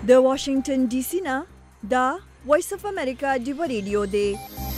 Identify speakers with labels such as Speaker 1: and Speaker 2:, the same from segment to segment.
Speaker 1: د واشنگټن ډي سي نه دا وایس اف امریکا ډیو ریډیو دی.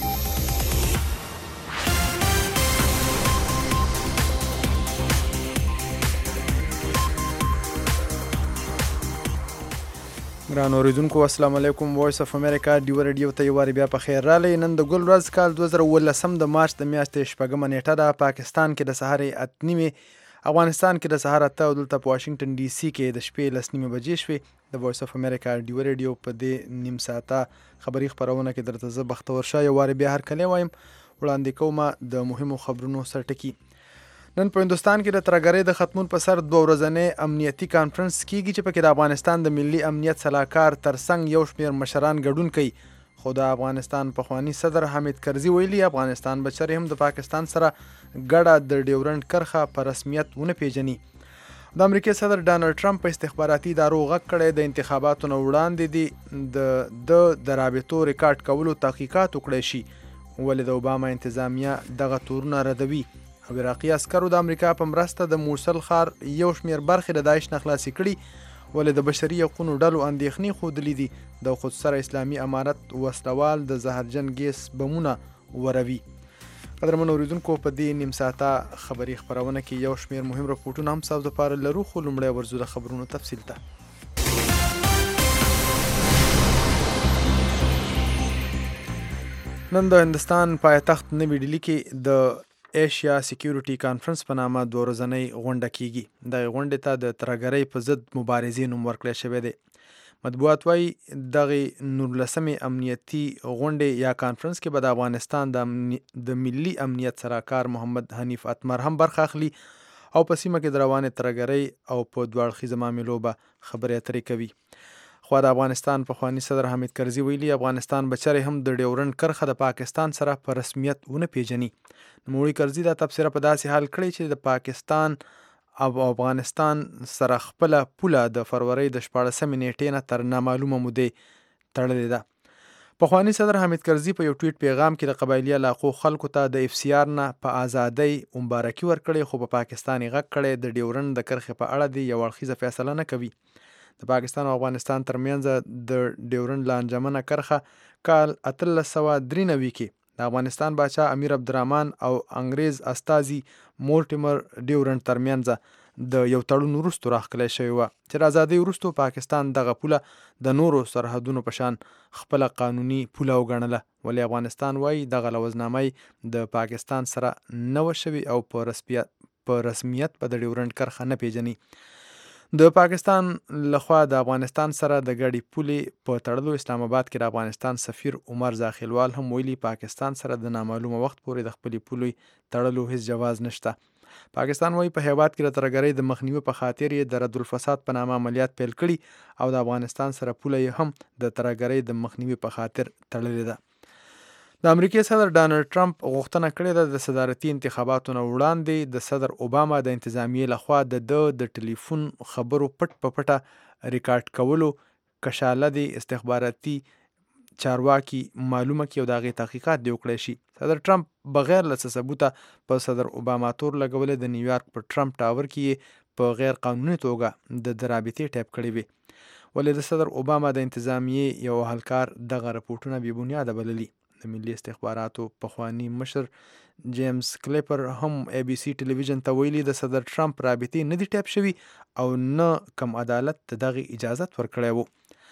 Speaker 2: ګران اوریدونکو السلام علیکم. وایس اف امریکا ډیو ریډیو ته یو واری بیا په خیر رالی. نن د ګل ورځ کال 2018 د مارچ د میاشتې شپږمه نیټه ده. پاکستان کې د سهار 8:30، افغانستان کې د سهار 8 او دلته په واشنگټن ډي سي کې د شپې 10:30 بجې شوې. د وایس اف امریکا ډیو ریډیو په دې نیم ساعته خبري خبرونه کې درته زه بختور شاه یو واری بیا هر کله وایم وړاندې کومه د مهمو خبرونو سرټکی. نن په هندوستان کې د ترهګرۍ د ختمون په سر 2 ورځنی امنیتي کانفرنس کیږي چې پکې د افغانستان د ملي امنیت صلاحکار ترڅنګ یو شمېر مشران ګډون کوي. خو د افغانستان پخوانی صدر حامد کرزي ویلي افغانستان به چرې هم د پاکستان سره ګډه د ډیورنډ کرښه په رسمیت ونه پیژني. د امریکای صدر ډانلډ ټرمپ په استخباراتي ادارو غږ کړی د انتخاباتو نه وړاندې د رابطو ریکارډ کولو تحقیقات وکړی شي، ولې د اوباما انتظامیه دغه تورونه ردوي. او عراقي عسکرو د امریکا په مرسته د موصل ښار یو شمېر برخې د داعش نه خلاصې کړي، ولې د بشري حقوقو ډلو اندېښنې ښودلې دي د خودسره اسلامي امارت وسلوال د زهرجن ګیس بمونه وروي. قدرمن اوریدونکو په دې نیم ساعته خبري خبرونه کې یو شمېر مهم رپورټونه هم ستاسو لپاره لرو، خو لومړی ورځو د خبرونو تفصیل ته. نن د هندوستان پایتخت نوی ډیلي کې د ایشیا سکیورټي کانفرنس په نامه 2 ورځنۍ غونډه کیږي. دغه غونډې ته د ترهګرۍ په ضد مبارزې نوم ورکړی شوی دی. مطبوعات وایي دغه 19مې امنیتي غونډې یا کانفرنس کې به د افغانستان د ملي امنیت سلاکار محمد حنیف اتمر هم برخه اخلي او په سیمه کې د روانې ترهګرۍ او په دوه اړخیزه معاملو به خبرې اترې کوي. خو د افغانستان پخوانی صدر حامد کرزي ویلي افغانستان به چرې هم د ډیورنډ کرښه د پاکستان سره په رسمیت ونه پیژني. نوموړي کرزي دا تبصره په داسې حال کړی چې د پاکستان او افغانستان سره خپله پوله د فروری د 14 نیټې نه تر نامعلومه مودې تړلې ده. پخوانی صدر حامد کرزي په یو ټویټ پیغام کې د قبایلي علاقو خلکو ته د اف سی آر نه په ازادۍ مبارکي ورکړې، خو په پاکستان یې غږ کړی د ډیورنډ د کرښې په اړه دی یو اړخیزه فیصله نه کوي. د پاکستان او افغانستان ترمنځ د ډیورنډ لا انجمنه کرښه کال 1893 کې د افغانستان باچا امیر عبدالرحمن او انګریز استازي مورټیمر ډیورنډ ترمنځ د یو تړون وروسته راښکلی شوی و چې د ازادۍ وروسته پاکستان دغه پوله د نورو سرحدونو په شان خپله قانوني پوله وګڼله، ولې افغانستان وایي دغه لوظنامه د پاکستان سره نه وه شوې او په رسمیت په د ډیورنډ کرښه نه پیژني. د پاکستان لخوا د افغانستان سره د ګډې پولې په تړلو اسلام آباد کې د افغانستان سفیر عمر زاخیلوال هم ویلي پاکستان سره د نامعلومه وخت پورې د خپلې پولې تړلو هیڅ جواز نشته. پاکستان وایي په هیواد کې د ترهګرۍ د مخنیوي په خاطر یې د رد الفساد په نامه عملیات پیل کړي او د افغانستان سره پوله یې هم د ترهګرۍ د مخنیوي په خاطر تړلې ده. د امریکای صدر ډانلډ ټرمپ غوښتنه کړې ده د صدارتي انتخاباتو نه وړاندې د صدر اوباما د انتظامیې لخوا د ټلیفون خبرو پټ په پټه ریکارډ کولو کشاله د استخباراتي چارواکي معلومه کړي او د هغې تحقیقات دې وکړی شي. صدر ټرمپ بغیر له څه ثبوته په صدر اوباما تور لګولې د نیویارک په ټرمپ ټاور کې په غیر قانوني توګه د رابطې ټایپ کړې وي، ولې د صدر اوباما د انتظامیې یو اهلکار دغه رپورټونه بې بنیاده بللي. د ملي استخباراتو پخوانی مشر جیمز کلیپر هم ای بی سی ټلویزیون ته ویلي د صدر ټرمپ رابطې نه دي ټایپ شوي او نه کم عدالت د دغې اجازت ورکړی و.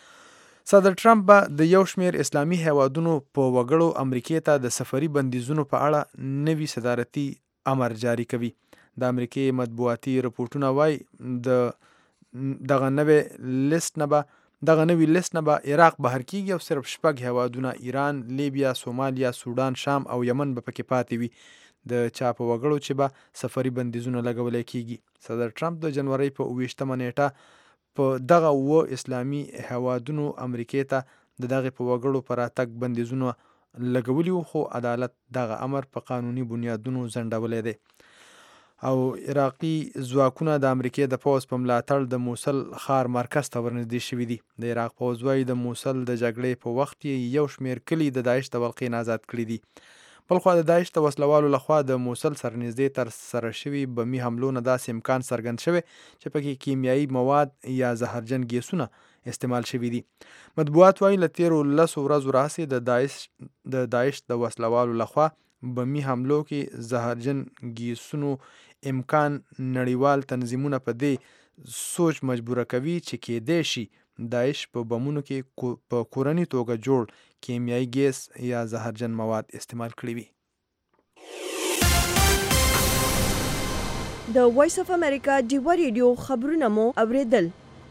Speaker 2: صدر ټرمپ به د یو شمېر اسلامي هیوادونو په وګړو امریکې ته د سفري بندیزونو په اړه نوي صدارتي امر جاری کوي. د امریکې مطبوعاتي رپورټونه وایي دغه نوی لیست نه به عراق بهر کیږي او صرف 6 هیوادونه ایران، لیبیا، سومالیا، سودان، شام او یمن به پکې پاتې وي د چا په وګړو چې به سفري بندیزونه لګولی کیږي. صدر ټرمپ د جنوري په 28 نیټه په دغه 7 اسلامي هیوادونو امریکې ته د دغه په وګړو پر راتګ بندیزونه لګولي وو، خو عدالت دغه امر په قانوني بنیادونو ځنډولی دی. او عراقي ځواکونه د امریکې د پوځ په ملاتړ د موصل ښار مرکز ته ورنږدې شوي دي. د عراق پوځ وایي د موصل د جګړې په وخت یې یو شمېر کلي د داعش د ولقې نه آزاد کړي دي. بلخوا د داعش د وسلوالو لخوا د موصل سره نږدې ترسره شوي بمي حملو نه داسې امکان څرګند شوی چې پکې کیمیایي مواد یا زهرجن ګیسونه استعمال شوي دي. مطبوعات وایي له تیرو 10 ورځو راهیسې د داعش د وسلوالو لخوا بمي حملو کې زهرجن ګیسونو امکان نړیوال تنظیمونه په دې سوچ مجبوره کوي چې کېدای شي داعش په بمونو کې په کورني توګه جوړ کیمیایي ګیس یا زهرجن مواد استعمال کړي وي.
Speaker 1: د وایس اف امریکا ډیوا ریډیو خبرونه مو اوریدل.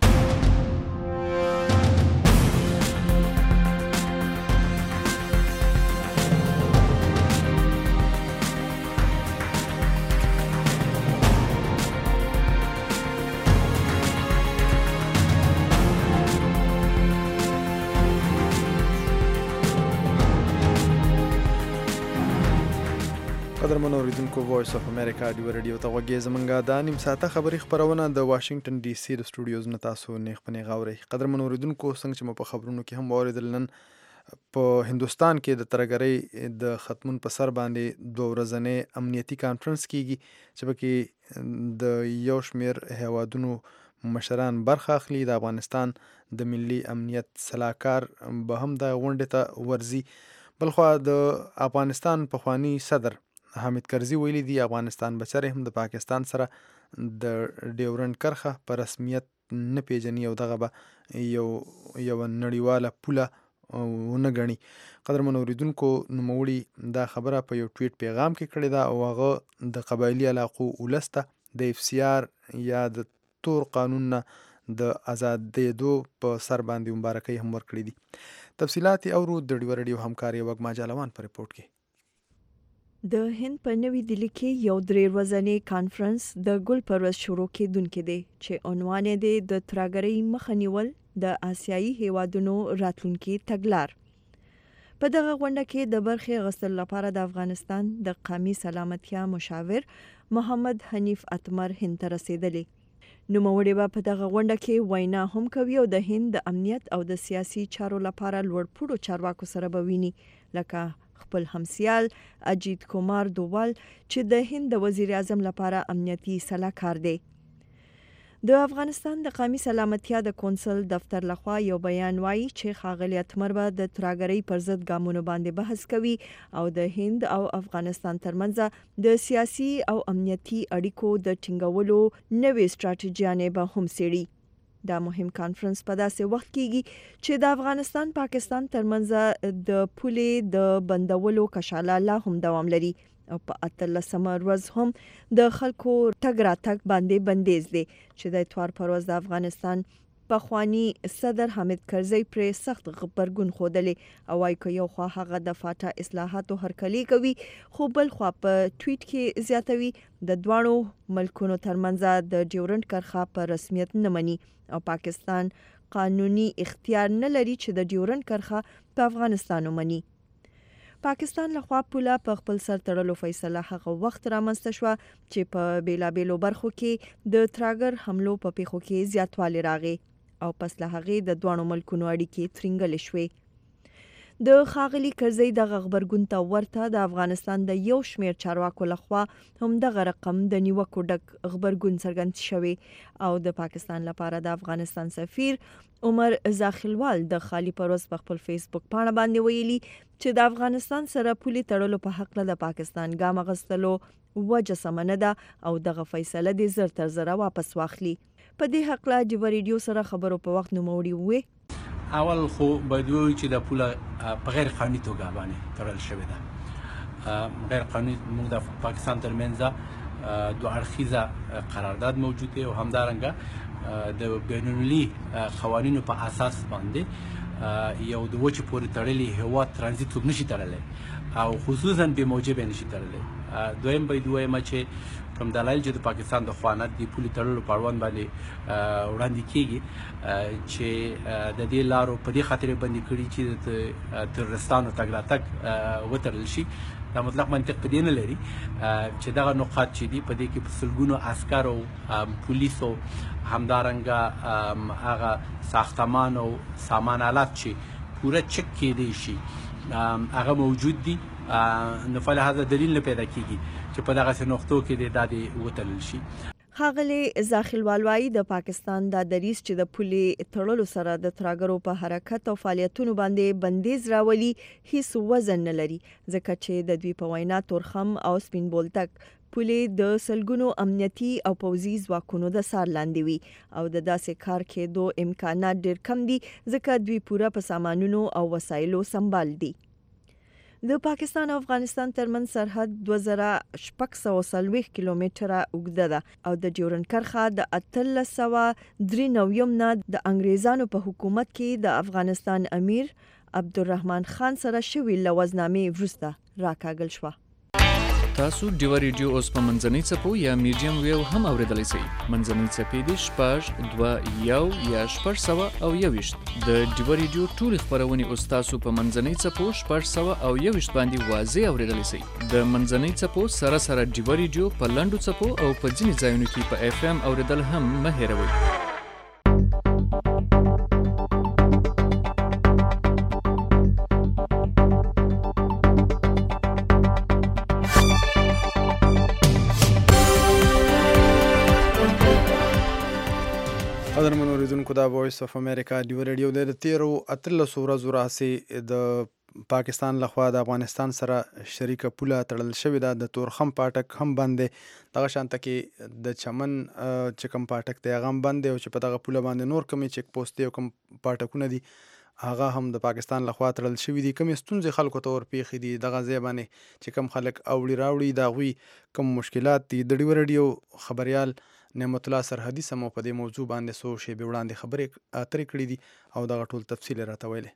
Speaker 2: قدرمنو اوریدونکو وایس اف امریکا ډیوا ریډیو ته غوږ یې. زمونږ دا نیم ساعته خبري خپرونه د واشنگټن ډي سي د سټوډیوز نه تاسو نیغ په نیغه اورئ. قدرمنو اوریدونکو څنګه چې مو په خبرونو کې هم واورېدل، نن په هندوستان کې د ترهګرۍ د ختمون په سر باندې 2 ورځنی امنیتي کانفرنس کیږي چې پکې د یو شمېر هیوادونو مشران برخه اخلي. د افغانستان د ملي امنیت صلاحکار به هم د غونډې ته ورځي. بلخوا د افغانستان پخوانی صدر حامد کرزي ویلي دي افغانستان بچره هم د پاکستان سره د ډیورنډ کرښه په رسمیت نه پیژني او دغه به یو نړیواله پوله ونه ګڼي. قدرمنو اوریدونکو نوموړي دا خبره په یو ټویټ پیغام کې کړې ده او هغه د قبایلي علاقو ولس ته د FCR یا د تور قانون نه د آزادېدو په سر باندې مبارکۍ هم ورکړې دي. تفصیلات اورو د ډیوا ریډیو همکار وګما جالوان په ریپورت کې.
Speaker 1: د هند په نوي دلی کې یو 3 ورځنی کانفرنس د ګل پروز شروع کېدونکې دی چې عنوان یې د ترهګرۍ مخه نیول د آسیایي هیوادونو راتلونکي تګلار. په دغه غونډه کې د برخې اخیستلو لپاره د افغانستان د قومي سلامتیا مشاور محمد حنیف اتمر هند ته رسیدلی. نوموړي به په دغه غونډه کې وینا هم کوي او د هند د امنیت او د سیاسي چارو لپاره لوړپوړو چارواکو سره به ویني، لکه خپل همسیال اجیت کومار دووال چې د هند د وزیر اعظم لپاره امنیتي صلاحکار دی. د افغانستان د قومي سلامتیا د کونسل دفتر لخوا یو بیان وایي چې ښاغلی اتمر به د ترهګرۍ پر ضد ګامونو باندې بحث کوي او د هند او افغانستان ترمنځ د سیاسي او امنیتي اړیکو د ټینګولو نوې ستراتیژیانې به هم څیړي. دا مهم کانفرنس په داسې وخت کېږي چې د افغانستان پاکستان ترمنځ د پولې د بندولو کشاله لا هم دوام لري او په 18 ورځ هم د خلکو تګ راتګ باندې بندیز دی چې د اتوار پر ورځ د افغانستان پخوانی صدر حامد کرزي پر سخت غبرګون ښودلی او وايي که یو خوا هغه د فاټا اصلاحاتو هرکلی کوي خو بل خوا په ټویټ کې زیاتوي د دواړو ملکونو ترمنځ د ډیورنډ کرښه په رسمیت نه مني او پاکستان قانوني اختیار نه لري چې د ډیورنډ کرښه په افغانستان ومني. پاکستان لخوا پوله په خپل سر تړلو فیصله هغه وخت رامنځته شوه چې په بیلابیلو برخو کې د ترهګر حملو په پیښو کې زیاتوالی راغی او پس له هغې د دواړو ملکونو اړیکې ترینګلې شوې. د ښاغلي کرزي دغه غبرګون ته ورته د افغانستان د یو شمېر چارواکو لخوا هم دغه رقم د نیوکو ډک غبرګون څرګند شوی او د پاکستان لپاره د افغانستان سفیر عمر زاخیلوال د خالی پروز په خپل فیسبوک پاڼه باندې ویلي چې د افغانستان سره پولې تړلو په حق له د پاکستان ګام اخیستلو وجه سمه نه ده او دغه فیصله دې زر تر زره واپس واخلي. په دې حق له ډیوا ریډیو سره خبرو په وخت نوموړي وویل
Speaker 3: اول خو باید ووایو چې د پوله په غیر قانوني توګه باندې تړل شوې ده. غیر قانوني موږ د پاکستان ترمنځ دوه اړخیزه قرارداد موجود دی او همدارنګه د بینالمللي قوانینو په اساس باندې یو د وچې پورې تړلي هیواد ترانزیت څوک نشي تړلی او خصوصا بې موجبه نشي تړلی. دویم باید ووایم چې کوم دلایل چې د پاکستان د خوا نه د پولې تړلو په اړوند باندې وړاندې کېږي چې د دې لارو په دې خاطر بندي کړي چې د ترورستانو تګ راتګ وتړل شي. دا مطلق منطق په دې نه لري چې دغه نقاط چې دي په دې کې په سلګونو عسکر او پولیسو همدارنګه هغه ساختمان او سامان آلات چې پوره چک کېدی شي هغه موجود دي نو فلهذا دلیل نه پیدا کیږي چې په دغه نقطو کې د دادي وتلل شي.
Speaker 1: ښاغلي زاخیلوال وایي د پاکستان دا دریځ چې د پولې تړلو سره د ترهګرو په حرکت او فعالیتونو باندې بندیز راولي هیڅ وزن نه لري ځکه چې د دوی په وینا تورخم او سپین بولتک پولې د سلګونو امنیتي او پوځي ځواکونو د سار لاندې وي او د داسې کار کېدو امکانات ډېر کم دي ځکه دوی پوره په سامانونو او وسایلو سنبال دي. د پاکستان او افغانستان ترمن سرحد 2640 کیلومتره اوږده ده او د ډیورنډ کرښه د 1393 نه د انګریزانو په حکومت کې د افغانستان امیر عبدالرحمن خان سره شوی لوزنامې وروسته راکاږل شوه.
Speaker 4: تاسو ډیو ریډیو اوس په منځنۍ څپو یا میډیم ویو هم اوریدلای شئ. منځنۍ څپې د 6.2 یا 621 د ډیو ریډیو ټول خبرونه اوس تاسو په منځنۍ څپو 621 باندې واضح اوریدلای شئ. د منځنۍ څپو سره سره ډیو ریډیو په لاندو څپو او په ځینې ځایونو کې په اف ام اوریدل هم مه هېروئ.
Speaker 2: قدرمن اوریدونکو دا وایس اف امریکا ډیو ریډیو د 13 ورځو راهیسې د پاکستان لخوا د افغانستان سره شریکه پوله تړل شوې ده. د تورخم پاټک هم بند دی، دغه شانته کې د چمن چې کوم پاټک دی هغه هم بند دی او چې په دغه پوله باندې نور کومې چیک پوسټ دی او کوم پاټکونه دي هغه هم د پاکستان لخوا تړل شوي دي. کومې ستونزې خلکو ته ورپېښې دي دغه ځای باندې چې کوم خلک اوړي راوړي د هغوی کوم مشکلات دي، د ډیو ریډیو خبریال نعمت الله سرحدي سمو په دې موضوع باندې څو شیبې وړاندې خبرې اترې کړې دي او دغه ټول تفصیل راته ویلې.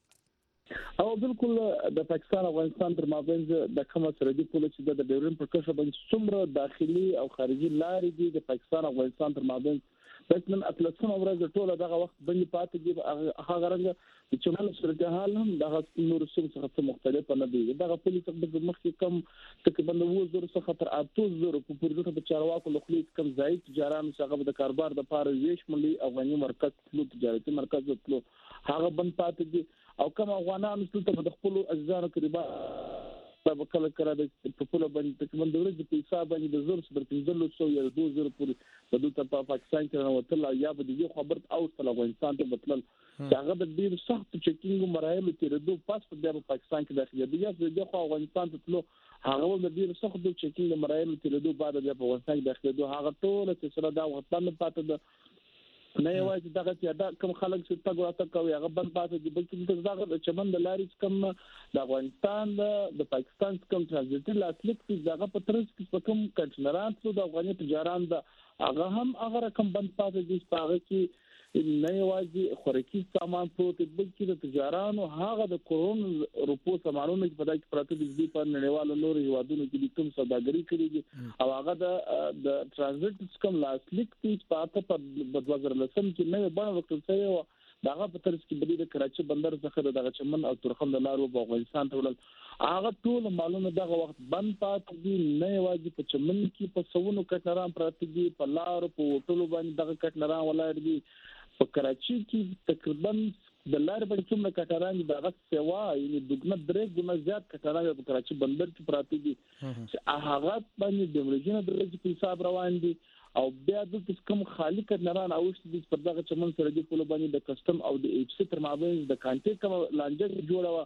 Speaker 5: او بالکل د پاکستان او افغانستان تر مابین د کومه سرحدي پوله چې د ډیورنډ پر کرښه باندې څومره داخلي او خارجي لارې دي د پاکستان او افغانستان تر مابین نن اتلسمه ورځ ټوله دغه وخت باندې پاتې دي. هغه رنګ چې مال صورتحال هم دغه نور څه څه مختلف نه دي. دغه پولیس د مخکې کم تقریبا 9,000 څخه تر 8,000 په پوره د چارواکو له خوا کم ځای تجاران څنګه د کاروبار د پاره ویش ملي افغاني مرکز له تجارتي مرکز له هغه بند پاتې دي او کوم افغانان څه ته د خپل اجزاو قریبا په کله کړه د پپوله باندې تقریبا د ورځې په حساب باندې د 0.15 یا 2,000 پورې په دوه په پاکستان کې راوتل یا به د خبر او تل افغانستان ته بتل هغه د ډیر سخت چیکینګ مراحل تیرېدو پاس په پاکستان کې داخلي دی یا د افغانستان ته تلو هغه د ډیر سخت چیکینګ مراحل تیرېدو بعد د افغانستان کې داخلي دوه هغه ټول چې سره دا وطن پاتې ده نه یوازې دغه چې دا کوم خلک چې تاسو راته کوي هغه بند پاتې دي بلکې دغه د چمن د لارې کم د افغانستان د پاکستان کم ترانزیت لاسلیک چې دغه په ترڅ کې کوم کنټینران څو د افغاني تجاران د هغه هم هغه رقم بند پاتې دي هغه چې نه یوازې خوراکي سامان پروت بلکې د تجارانو هغه د کرون روپو سامانونو په دای کې پراته دي په نړیوالو نور هیوادونو کې کوم سوداګري کړې دي او هغه د ترانزیت کم لاسلیک چې پاته په 2010 کې نه باندې وکړل شوی دغه په ترڅ کې بلی د کراچي بندر څخه دغه چمن او تورخم د لارو په افغانستان ته ولل هغه ټول معلومه دغه وخت بند پاتې دي. نه یوازې په چمن کې په سونو کټنران پراته دي په لارو په ټولو باندې دغه کټنران ولاړ دي په کراچي کې تقریبا د لارې باندې څومره کټران دغه سیوا یعنی دغه درې ګونه زیات کټران په کراچي بندر کې پراته دي چې هغه باندې د امریکا درجه په حساب روان دي او بیا د کوم خالی کټران اوښتي دي په دغه چمن سره د پوله باندې د کسٹم او د ایچ سی تر مابین د کانټیکټ کوم لانجه جوړه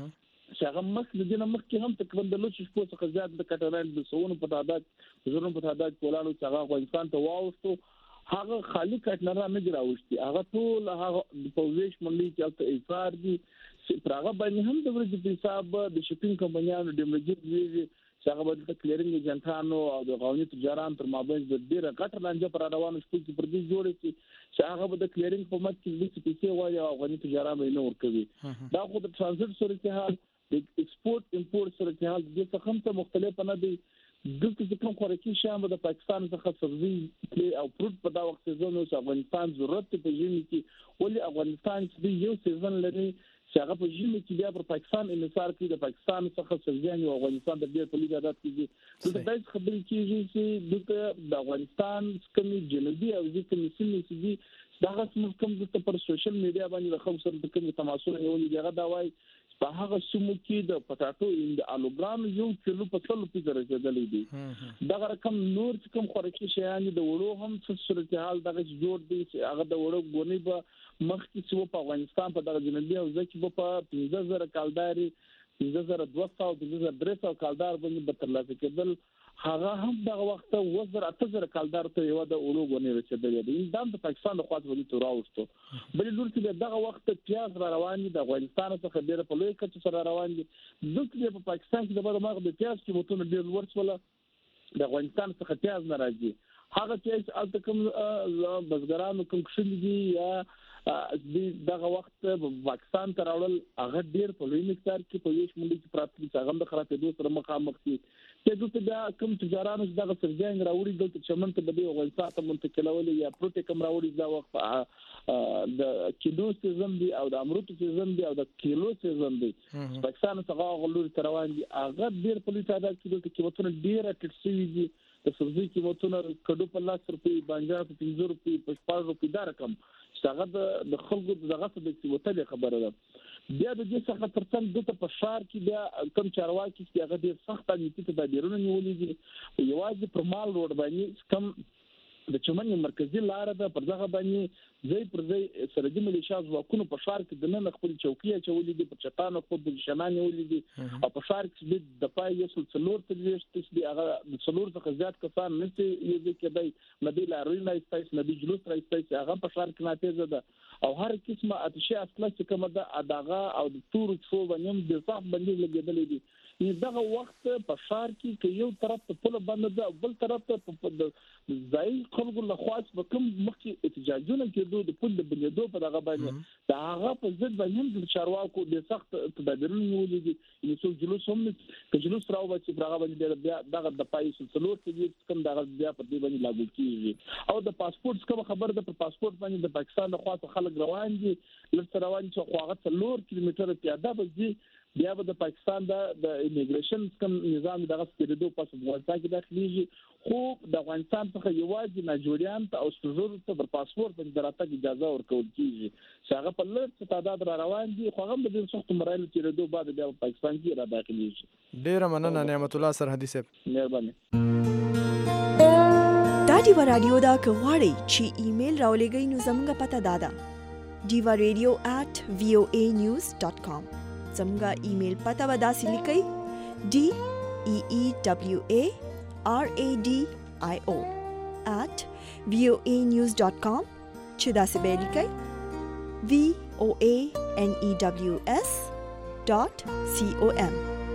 Speaker 5: شغه مخ د دې مخ کې هم تقریبا د لوچ شپو څخه زیات د کټران د سونو په تعداد زرونو په تعداد کولانو چې هغه افغانستان ته واوښتو هغه خالی کټنران نه راوښتي هغه ټول هغه په ویش ملي کې البته ایثار دي چې هغه باندې هم د ورځې په حساب د شپینګ کمپنیانو د مجبوري چې هغه د کلیرینګ ایجنټانو او د غونې تجاران تر مابین د ډیره غټه لانجه پر روانو شپږ پر دې جوړې چې هغه د کلیرینګ په مت کې د پیسې وایي او غونې تجاران به نه ورکوي دا خو د ترانزیت صورتحال د ایکسپورت امپورت صورتحال د څه هم ته مختلف نه دي. دلته چې کوم خوراکي شیان د پاکستان څخه سبزي او فروټ په دا وخت سيزون او افغانستان ضرورت په ژمي کې ولې افغانستان چې یو سيزون لري چې هغه په ژمي کې بیا پر پاکستان انحصار کوي د پاکستان څخه سبزي او افغانستان د ډېر په لیدات کېږي د دې خبرې کېږي چې د افغانستان کومي جنوبي او ځکه سیمې چې دا کوم د پر سوشل میډیا باندې د خلکو سره د کوم تماسونه یو لږه دا وایي په هغه سیمو کې د پټاټو د الوګرام یو کیلو په 100 رسیدلې دي. دا رقم نور کوم خوراکي شیان د وړو هم څه صورتحال دغه جوړ دي چې هغه د وړو غونې به مخکې چې په افغانستان په دغه جنوبي او ځکه په 15000 کالداري 15200 او 2300 کالدار باندې به ترلاسه کېدل. هغه هم دغه وخت 8000 کالدار ته یو د اورو غونې رسیدلې دي. دا د پاکستان د خواته ودی تراوستو بل لور کې دغه وخت پیاز را روان دي د افغانستان څخه ډیره په لوی کچه سره روان دي. دغه په پاکستان کې د مغرب د پیاز کې متونه ډیر ورسوله د افغانستان څخه پیاز ناراضي. هغه چې الته کوم بزګرانو کوم کښل دي یا دغه وخت پاکستان ته راول هغه ډیر په لوی مقدار کې په یوش منډي کې پراته دي. هغه د خرابېدو سره مخامخ دي. چې دا کوم تجارانو دغه سرجنګ راوړي د چمن ته د افغانستان ته منتقلول یا پروتې کوم راوړي دا وخت د کیلو سیزن دی او د امرود سیزن دی او د کیلو سیزن دی. پاکستان څخه غلور روان دي. هغه ډیر په لوی تعداد کې د قیمتونو ډیر ټیټ دي. د سبزی قیمتونه کډو په 10 روپۍ بانجان په 15 روپۍ په 4 روپۍ دا رقم څنګه د خلکو دغه څه د قیمتونو خبره ده. بیا د دې څخه ترڅنګ د په شهر کې بیا کم چارواکي چې هغه ډیر سخت نیتی ته تدابیرونه نیولې دي. یوازې پر مال روډ باندې کم د چمن مرکزی لار ده پر دغه باندې ځای پر ځای سرحدي ملیشیا ځواکونو په شهر کې د نن خپل چوکۍ چولې دي په چټانو خپل پوزیشنان نیولې دي او په شهر کې د پای یو څلور تلويشت دي هغه د څلور څخه زیات کسان نشي یو کې دی ندی لاري نه استایس ندی جلوس را استایس هغه په شهر کې ناتیزه ده او هر قسمه اتشه اصله چې کومه ده اداغه او د تور څو باندې د صاحب باندې لګیدلې دي. دغه وخت په شهر کې یو طرف ته پله بند ده بل طرف ته په ځای خلکو له خواص په کوم مخکې احتجاجونه کېدو د پل د بنیادو په دغه باندې دا هغه په ضد باندې د چارواکو د سخت تدابیرونه نیولې دي. یو څو جلوس هم که جلوس راوځي چې هغه باندې بیا دغه د پایسو څلور کې کوم دغه بیا په دې باندې لاګو کیږي. او د پاسپورت کوم خبر ده په پاسپورت باندې د پاکستان له خوا خلک روان دي لږ روان چې خو هغه څلور کیلومتره پیاده به بیا به د پاکستان د امیګریشن کوم نظام دغه سپیډو پاس افغانستان کې داخليږي خو د افغانستان څخه یوازې ناجوړیان ته او سټوزور ته د پاسپورت باندې دراتګ اجازه ورکول کیږي چې هغه په لږ تعداد را روان دي خو هغه د سخت مراحل تیرېدو بعد بیا پاکستان کې را داخليږي.
Speaker 2: ډیره مننه نعمت الله سرحدي صاحب.
Speaker 5: مهرباني.
Speaker 1: دا دیوا رادیو دا که غواړئ چې ایمیل راولېږئ نو زموږ پته دا ده diva@voanews.com. زموږه ایمیل پته به داسې لیکئ DEEWARADIO@voanews.com چې داسې به لیکئ VOANEWS.com.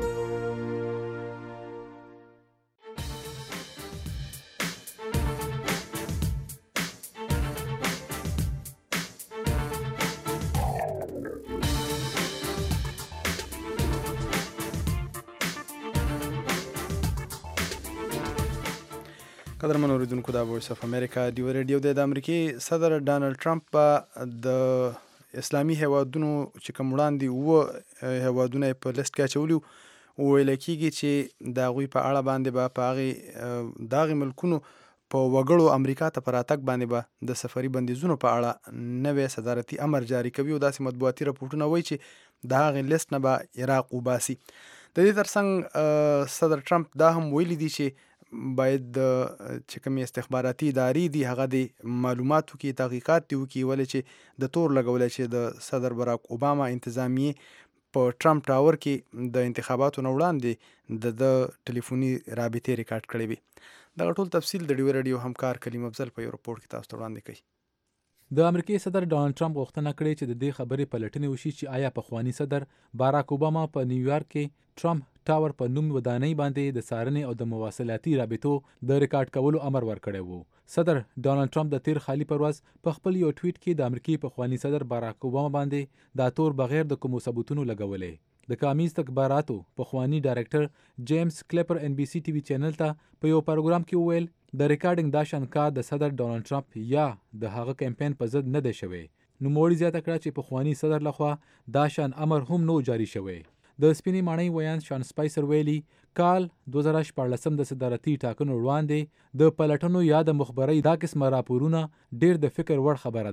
Speaker 2: قدرمن اوریدونکو دا وایس اف امریکا دیو ریډیو د امریکای صدر ډانلډ ټرمپ د اسلامي هیوادونو چې کوم وړاندې هیوادونه په لیست کې اچولي ویل کېږي چې د هغوی په اړه باندې به په هغې دغې ملکونو په وګړو امریکا ته په راتګ باندې به د سفري بندیزونو په اړه نوی صدارتي امر جاري کوي او داسې مطبوعاتي راپورټونه وایي چې د هغې لیست نه به عراق وباسي. د دې ترڅنګ صدر ټرمپ دا هم ویلي دي چې باید چې کومې استخباراتي ادارې دي هغه د معلوماتو کې تحقیقات دي وکړي ولې چې د تور لګولی چې د صدر براک اوباما انتظامیې په ټرمپ ټاور کې د انتخاباتو نه وړاندې د ټلیفوني رابطې ریکارډ کړې وي. دغه ټول تفصیل د ډیو رادیو همکار کلیم افضل په یو رپورټ کې تاسو ته وړاندې کوي.
Speaker 6: د امریکای صدر ډانلډ ټرمپ غوښتنه کړې چې د دې خبرې پلټنې وشي چې آیا پخوانی صدر باراک اوباما په نیویارک کې ټرمپ ټاور په نوم ودانۍ باندې د څارنې او د مواصلاتي رابطو د ریکارډ کولو امر ورکړی وو. صدر ډانلډ ټرمپ د تیر خالي پرواز په خپل یو ټویټ کې د امریکای پخوانی صدر باراک اوباما باندې دا تور بغیر د کومو ثبوتونو لګولې. د کامیز استخباراتو پخوانی ډایرکټر جیمز کلیپر NBC TV چینل ته په یو پروګرام کې وویل د ریکارډینګ دا شانکار د صدر ډانلډ ټرمپ یا د هغه کمپاین په ضد نه دی شوی. نوموړي زیاته کړه چې پخوانی صدر لخوا دا شان امر هم نو جاری شوی. د سپینې ماڼۍ ویان شان سپایسر ویلي کال 2014 د صدارتي ټاکنو وړاندې د پلټنو یا د مخبرۍ دا قسمه راپورونه ډیر د فکر وړ خبره ده.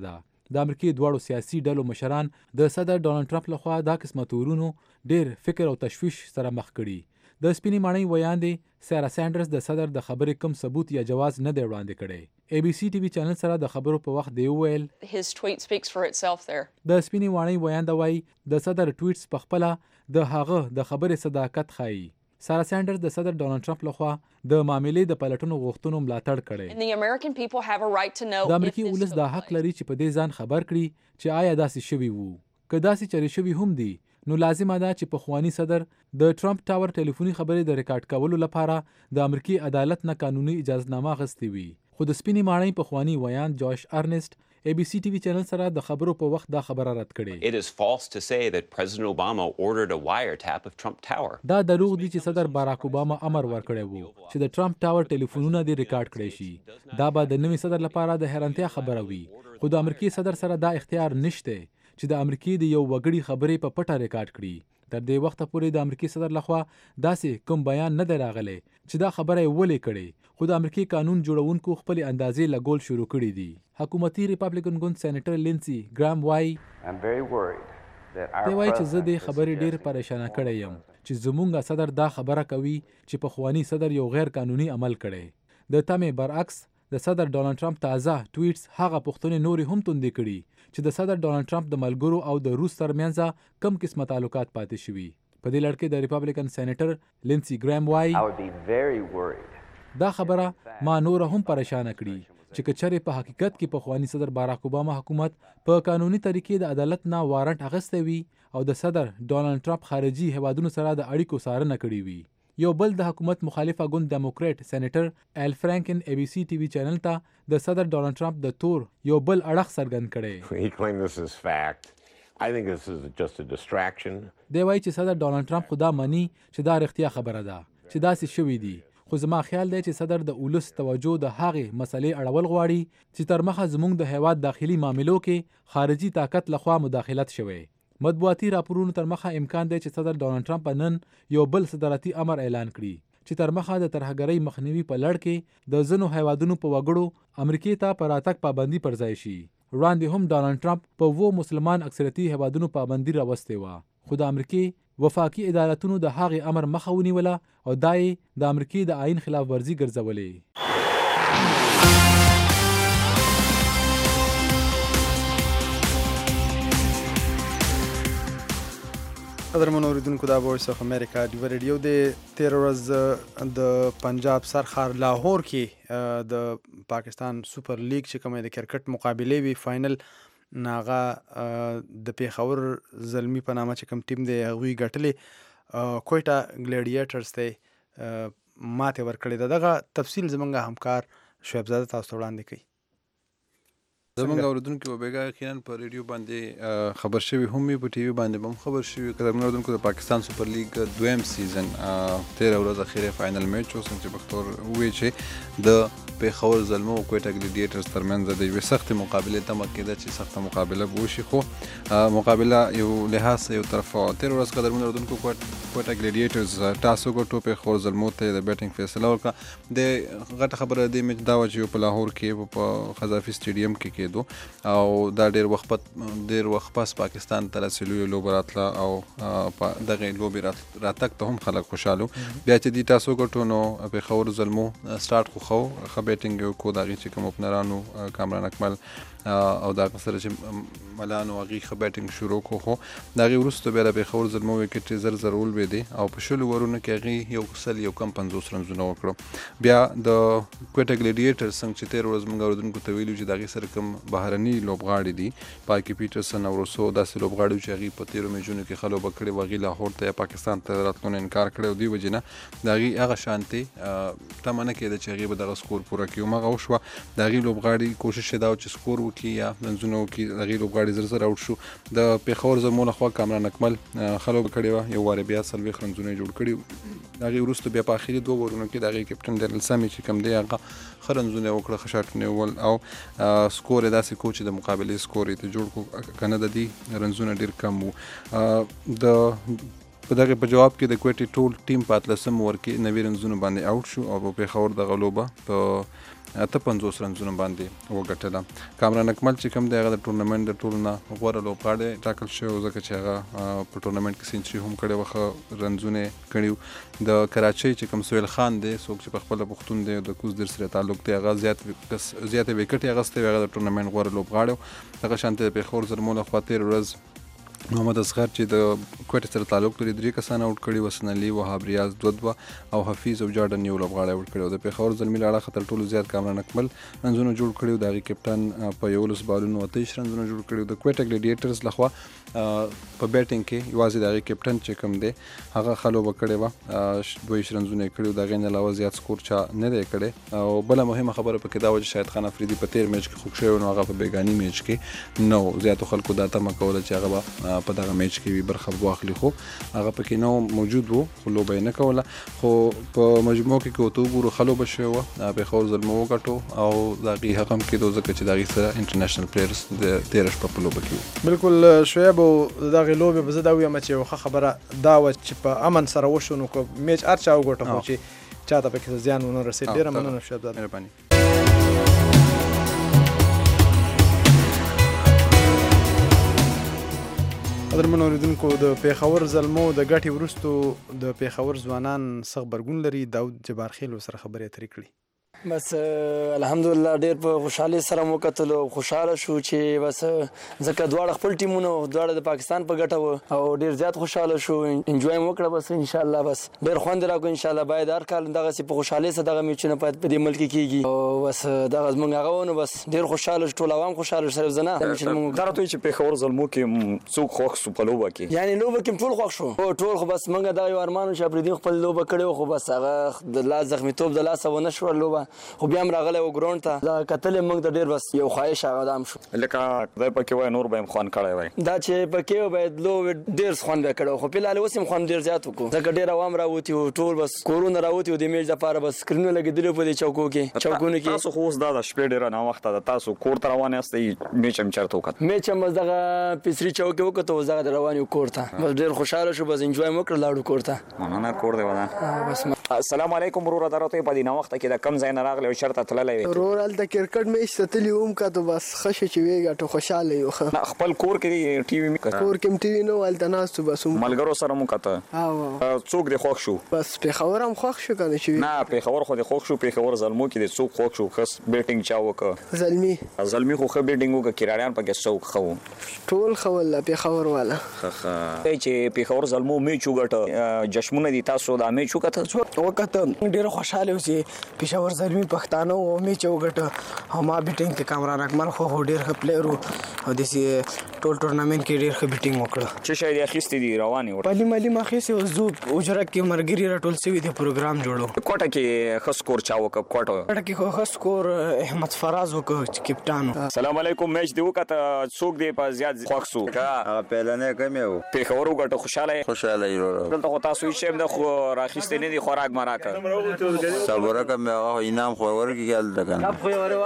Speaker 6: د امریکای دواړو سیاسي ډلو مشران د صدر ډونالډ ټرمپ لخوا دا قسمه تورونو ډیر فکر او تشویش سره مخ کړي. د سپینې ماڼۍ ویاندې سارا سانډرز د صدر د خبرې کوم ثبوت یا جواز نه دی وړاندې کړی. ABC TV چینل سره د خبرو په وخت دی وویل
Speaker 7: His tweet speaks for itself there.
Speaker 6: د سپینې ماڼۍ ویانده وایي د صدر ټویټس په خپله د هغه د خبرې صداقت ښایي. سارا سانډرز د صدر ډونالډ ټرمپ لخوا د معاملې د پلټنو غوښتنو ملاتړ کړی.
Speaker 7: And the American people have a right to know
Speaker 6: د
Speaker 7: if
Speaker 6: امریکای
Speaker 7: this
Speaker 6: ولس
Speaker 7: took
Speaker 6: دا حق
Speaker 7: place.
Speaker 6: لري چې په دې ځان خبر کړي چې آیا داسې شوي وو. که داسې چرې شوي هم دي نو لازمه ده چې پخوانی صدر د ټرمپ ټاور ټلیفوني خبرې د ریکارډ کولو لپاره د امریکای عدالت نه قانوني اجازهنامه اخیستې وي. خو د سپینې ماڼۍ پخوانی ویان جوش ارنست ABC TV چینل سره د خبرو په وخت دا خبره رد کړې.
Speaker 8: It is false to say that President Obama ordered a wiretap of Trump Tower.
Speaker 6: دا دروغ دي چې صدر باراک اوباما امر ورکړی وو چې د ټرمپ ټاور ټلیفونونه دې ریکارډ کړی شي. دا به د نوي صدر لپاره د حیرانتیا خبره وي. خو د امریکای صدر سره دا اختیار نشته چې د امریکای د یو وګړي خبرې په پټه ریکارډ کړي. تر دې وخته پورې د امریکای صدر لخوا داسې کوم بیان نه دی راغلی چې دا خبره یې ولې کړې. خو د امریکای قانون جوړونکو خپل اندازې لګول شروع کړي دي. حکومتي ریپبلیکن ګوند سېنیټر لینسي ګرام وایي دی وایي چې زه دې خبرې ډېر پریشانه کړی یم چې زموږ صدر دا خبره کوي چې پخوانی صدر یو غیر قانوني عمل کړی. د تمې برعکس د صدر ډونالډ ټرمپ تازه ټویټس هغه پوښتنې نورې هم توندې کړي چې د صدر ډونالډ ټرمپ د ملګرو او د روس ترمنځ کم قسمه تعلقات پاتې شوي. په دې لړ کې د ریپبلیکن سېنیټر لینسي ګرام وایي دا خبره ما نور هم پریشانه کړي چې که چېرې په حقیقت کې پخوانی صدر باراک اوباما حکومت په قانوني طریقې د عدالت نه وارنټ اخیستی وي او د صدر ډونالډ ټرمپ خارجي هیوادونو سره د اړیکو څارنه کړې وي. یو بل د حکومت مخالفه ګوند ډیموکریټ سېنیټر ایل فرانکن ABC TV چینل ته د صدر ډونالډ ټرمپ د تور یو بل اړخ څرګند کړی.
Speaker 9: He claimed this is fact. I think this is just a distraction.
Speaker 6: دی وایي چې صدر ډونالډ ټرمپ خو دا مني چې دا رښتیا خبره ده چې داسې شوي دي. خو زما خیال دی چې صدر د ولس توجه د هغې مسلې اړول غواړي چې تر مخه زموږ د هیواد داخلي معاملو کې خارجي طاقت لخوا مداخلت شوی. مطبوعاتي راپورونو تر مخه امکان دی چې صدر ډونالډ ټرمپ نن یو بل صدارتي امر اعلان کړي چې تر مخه د ترهګرۍ مخنیوي په لړ کې د ځینو هیوادونو په وګړو امریکای ته په راتګ پابندي پر ځای شي. وړاندې هم ډونالډ ټرمپ په مسلمان اکثریتي هیوادونو پابندي راوستې وه خو د امریکای وفاقي عدالتونو د هغې امر مخه ونیوله او دا یې د امریکای د آئین خلاف ورزي ګرځولې.
Speaker 2: قدرمنو اوریدونکو دا وایس اف امریکا ډیو ریډیو د 13 ورځ د پنجاب سرخار لاهور کې د پاکستان سوپر لیگ چې کومه د کرکټ مقابله وی فائنل ناغه د پیښور زلمی په نامه چې کوم ټیم دی هغوی ګټلې کویټا ګلیډیټرز ته ماته ورکړې ده. دغه تفصیل زمونږ همکار شعیب زاده تاسو ته وړاندې کوي.
Speaker 10: زمونږ اوریدونکو وبېګا یقینا په ریډیو باندې خبر شوي هم وي، په ټي وي باندې هم خبر شوي. که زمونږ اوریدونکو د پاکستان سوپر لیګ دویم سیزن 13 ورځ اخیری فائنل میچ اوس چې بختور وی چې د پیښور زلمو او کویټا ګلیډیټرز ترمنځ د یوې سختې مقابلې تمه کېده چې سخته مقابله به وشي، خو مقابله یو لحاظ یو طرفه 13 ورځ که زمونږ اوریدونکو کویټا ګلیډیټرز ټاس وګټو، پیښور زلمو ته د بیټینګ فیصله وکړه. د غټه خبره د دې میچ دا وه چې په لاهور کې په قذافي سټیډیم کې او دا ډیر وخت پس پاکستان ته رسېدلو یو لوبه راتله او په دغې لوبې راتګ ته هم خلک خوشحاله وو. بیا چې دوی ټاس وګټو نو پیښور زلمو سټارټ خوښو، ښه بیټینګ یې وکړو. د هغې چې کوم اوپنرانو کامران اکمل او د هغه سره چې ملانو هغې ښه بیټینګ شروع کړو، خو د هغې وروسته بیا د پیښور زلمو وکټ یې زر ولوېدې او په 20 اورونو کې هغې یو کم 50 رنزونه وکړو. بیا د کویټا ګلیډیټرز څنګه چې 13 ورځ موږ اوریدونکو ته ویلي چې د هغې سره کوم بهرني لوبغاړي دي، پاکي پیټرسن او روسو، داسې لوبغاړي چې هغې په 13 میچونو کې ښه لوبه کړې وه، هغې لاهور ته یا پاکستان ته راتلو نه انکار کړی او دې وجې نه د هغې هغه شانتې تمه نه کېده چې هغې به دغه سکور پوره کړي. هماغه وشوه. د هغې لوبغاړي کوشش یې دا و چې سکور وکړي یا رنزونه وکړي. د هغې لوبغاړي زر آوټ شو. د پیښور زلمو لخوا کامران اکمل ښه لوبه کړې وه، یو وارې بیا 40 رنزونه یې جوړ کړي. د هغې وروسته بیا په اخري 2 اورونو کې د هغې کپټن ډیرل سامي چې کوم دی هغه ښه رنزونه یې وکړه، ښه شاټونه یې وول او سکور یې داسې کو چې د مقابلې سکور یې ته جوړ کړو، که نه د دې رنزونه ډېر کم وو. د په دغه په جواب کې د کوټي ټول ټیم په 13 اوور کې 90 رنزونو باندې آوټ شو او په پیښور دغه لوبه په 50 رنزونو باندې وګټله. کامران اکمل چې کوم دی هغه د ټورنمنټ د ټولو نه غوره لوبغاړی ټاکل شوی ځکه چې هغه په ټورنمنټ کې سینچري هم کړې وه، رنزونه کړي. د کراچۍ چې کوم سهیل خان دی څوک چې په خپله پښتون دی د کوزدر سره تعلق دی هغه زیاتې وکټې اخیستې وې، هغه د ټورنمنټ غوره لوبغاړی. دغه شانته د پیښور زلمو لخوا تېره ورځ محمد اصغر چې د کوټې سره تعلق لري 3 کسان آوټ کړي، وسن علي، وهاب ریاض 2 او حفیظ او جارډن یو لوبغاړی آوټ کړي. د پیښور زلمي له اړخه تر ټولو زیات کامران اکمل رنزونه جوړ کړي، د هغې کپټن په 11 بالونو 28 رنزونه جوړ کړي. د کوټه ګلیډیټرز لخوا په بیټینګ کې یوازې د هغې کپټن چې کوم دی هغه ښه لوبه کړې وه، 22 رنزونه یې کړي، د هغې نه علاوه زیات سکور چا نه دی کړی. او بله مهمه خبره پکې دا وه چې شاهد خان افریدي په تېر میچ کې خوږ شوی نو هغه په بیګاني میچ کې نه و. زیاتو خلکو دا تمه کوله چې هغه به په دغه میچ کې برخه واخلي، خو هغه پکې نه موجود وو، خو لوبه یې نه کوله. خو په مجموع کې ورته وګورو ښه لوبه شوې وه، پیښور زلمو وګټو او د هغې حق هم کېدو ځکه چې د هغې سره انټرنیشنل پلیئرز د تېره شپه په لوبه کې وو.
Speaker 2: بالکل شعیب، د دغې لوبې به زه دا ویم چې یوه ښه خبره دا وه چې په امن سره وشو، نو که میچ هر چا وګټه خو چې چا ته پکې زیان ونه رسېد. ډېره مننه شعیب زاده.
Speaker 10: مهرباني.
Speaker 2: قدرمن اوریدونکو، د پیښور زلمو د ګټې وروستو د پیښور ځوانان څه غبرګون لري؟ داود جبارخیل ورسره خبرې اترې کړي.
Speaker 11: بس الحمدلله ډېر په خوشحالۍ سره مو وکتلو، خوشحاله شو چې بس ځکه دواړه خپل ټیمونه دواړه د پاکستان په ګټه وه او ډېر زیات خوشحاله شو، انجوای مو وکړه. بس انشاءالله بس ډېر خوند یې راکړو. انشاءالله باید هر کال دغسې په خوشحالۍ سره دغه میچونه باید په دې ملک کې کېږي او بس دغه زموږ هغه و. نو بس ډېر خوشحاله شو، ټول عوام خوشحاله شو، صرف زه نه.
Speaker 12: دا راته وایي چې پیښور زلمو کې څوک خوښ شو په لوبه کې؟
Speaker 11: یعنې لوبه کې ټول خوښ شو، ټول. خو بس موږ دغه یو ارمان و چې افریدي خپل لوبه کړې وه، خو بس هغه د لاس زخمیتوب د لاسه ونه شوه لوبه، خو بیا هم راغلی و ګراونډ ته. دا کتلې موږ ته ډېر بس یو خواهش هغه دام شو،
Speaker 12: لکه خدای پکې وایي نور به یې خوند کړی وای.
Speaker 11: دا چې پکې و باید لوبې ډېر خوند به یې کړی و، خو فلحال اوس هم خوند ډېر زیات وکړو ځکه ډېر عوام راوتي وو، ټول بس کورونه راوتي وو د میچ دپاره، بس سکرینونه لګېدلي په دې چوکونو کې.
Speaker 12: تاسو خو اوس دا د شپې ډېره ناوخته ده، تاسو کور ته روان یاستئ، میچ هم چېرته وکړ؟
Speaker 11: میچ هم بس دغه پیسري چوک کې وکړو، اوس دغه روان یو کور ته. بس ډېر خوشحاله شو، بس انجوای مو وکړه، لاړو کور ته.
Speaker 12: مننه، کور دی ودان.
Speaker 11: بس
Speaker 12: السلام علیکم وروره، دا راته په دې ناوخته کې د کوم ځای نه راغلی او چېرته تللی وې؟
Speaker 13: ورور هلته کرکټ میچ ته تللي وم، که ته بس ښه شو چې ویې خوشحاله یو. ښه
Speaker 12: خپل کور کې ټي وي
Speaker 13: کور کې هم ټي وي نه و، هلته ناست وو بس
Speaker 12: ملګرو سره مو کته؟ څوک دې خوښ شو؟
Speaker 13: بس پیښور هم خوښ شو که نه چې
Speaker 12: نه پیښور خو دې خوښ شو، پیښور زلمو کې دې څوک خوښ شو؟ ښه بیټینګ چا وکړه؟ زلمي خو ښه بیټینګ وکړه، کراړیان پکې څوک ښه وو؟
Speaker 13: ټول ښه ول پیښور والا.
Speaker 12: ښه چې پیښور زلمو میچ وګټه، جشمونه دي، تاسو دا میچ وکته؟
Speaker 13: ډېر خوشحاله و چې پېښور زلمي پښتانه و میچ وګټه او ما بیټینګ کې کامران اکمل خو ډېر ښه پلیر و او داسې ټول ټورنمنټ کې ډېر ښه بیټینګ وکړه.
Speaker 12: څه شی دې اخیستې دي روانې وړه؟
Speaker 13: پلي ملي ما اخیستې و، زه اجره کې ملګري راټول شوي دي، پروګرام جوړو.
Speaker 12: کوټه کې ښه سکور چا وکړه؟
Speaker 13: کوټه کې خو ښه سکور احمد فراز وکړه کپټان.
Speaker 12: السلام علیکم، میچ دې وکته، څوک دې په زیات خوښ شو؟
Speaker 14: هغه پیلنی کم یې و،
Speaker 12: پیښور وګټه. خوشحاله
Speaker 14: یې؟
Speaker 12: دلته خو تاسو هېڅ شی هم خو راخیستې نه دي، خوراک مراکه
Speaker 14: صبرکه مې هغه انعام خو ورکړي هلته که نه،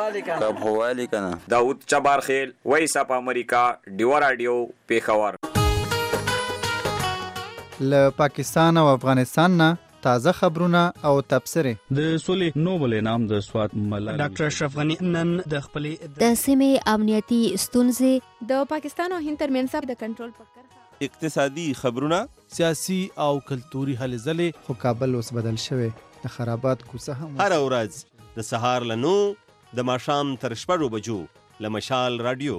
Speaker 14: کب خو والي که نه.
Speaker 12: داود جبارخیل، وایس اف امریکا، ډیوا راډیو، پیښور.
Speaker 15: له پاکستان او افغانستان نه تازه خبرونه او تبصرې.
Speaker 16: د سولې نوبل انعام د سوات ملالۍ
Speaker 17: ډاکټر اشرف غنی نن د خپلې
Speaker 18: د سیمې امنیتي ستونزې،
Speaker 19: د پاکستان او هند ترمنځ د کنټرول په کرښه،
Speaker 20: اقتصادي خبرونه،
Speaker 21: سیاسي او کلتوري هلې ځلې.
Speaker 15: خو کابل اوس بدل شوی، د خرابات کوڅه هم
Speaker 20: هر ورځ د سهار له 9 د ماښام تر 6 بجو له مشال رادیو.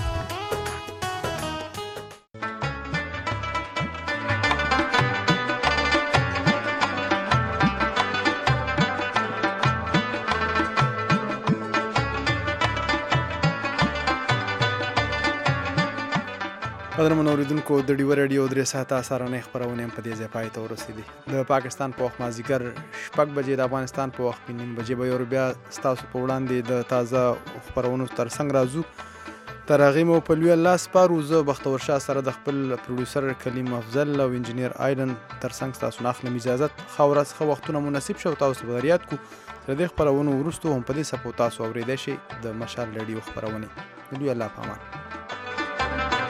Speaker 2: قدرمن اوریدونکو، د ډیوا راډیو 3 ساعته سهارنۍ خپرونې هم په دې ځای پای ته ورسېدې. د پاکستان په وخت مازدیګر 6 بجې، د افغانستان په وخت 9 بجې به یو بیا ستاسو په وړاندې د تازه خپرونو ترڅنګ راځو. تر هغې مو په لوی الله سپارو. زه بختور شاه سره د خپل پروډوسر کلیم افضل او انجینیر آیلن ترڅنګ ستاسو نه اخلم اجازت. ښه ورځ، ښه وختونه مناسب شو. تاسو به یاد کو تر دې خپرونو وروسته هم په دې څپو تاسو اورېدی شئ د مشال راډیو خپرونې. د لوی الله په امان.